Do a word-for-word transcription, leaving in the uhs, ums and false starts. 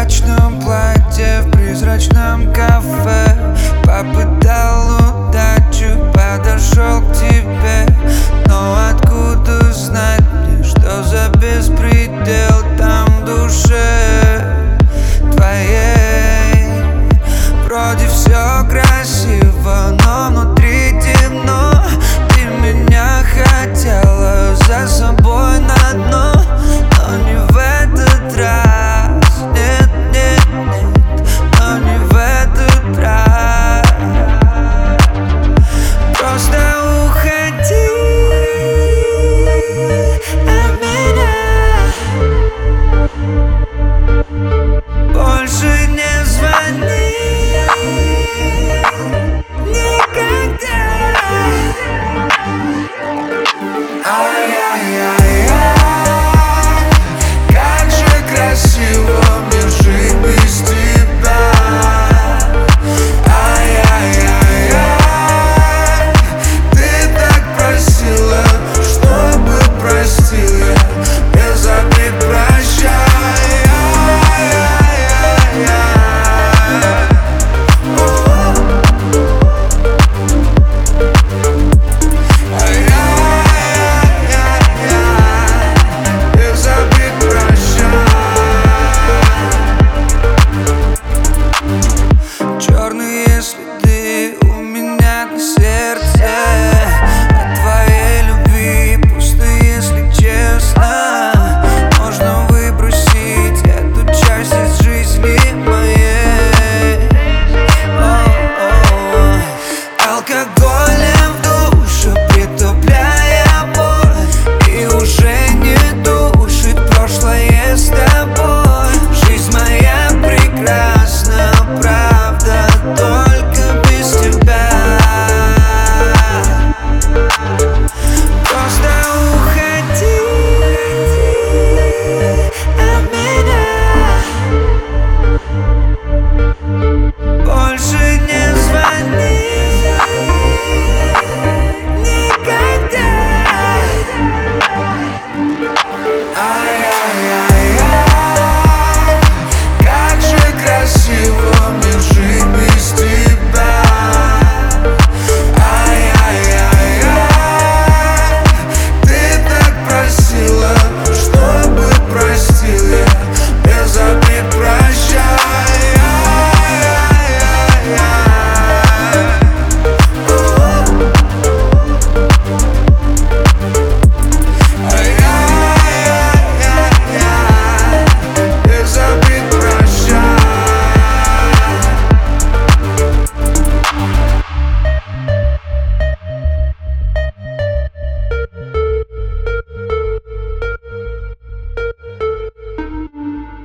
прозрачном платье в призрачном кафе. Попытал удачу, подошел к тебе, но откуда знать мне, что за беспредел там в душе твоей? Вроде все красиво, но внутри темно. Ты меня хотела за собой на дно, но не в этот раз. Нет, нет, нет, но не в этот раз. Просто уходи от меня, больше не звони никогда. Ай-яй-яй-яй, как же красиво мне жить без тебя. Ай-яй-яй-яй, ты так просила, чтобы простил я, без обид прощай. Черные следы у меня на сердце от твоей любви, пусто, если честно. Можно выбросить эту часть из жизни моей. О-о-о. Алкоголь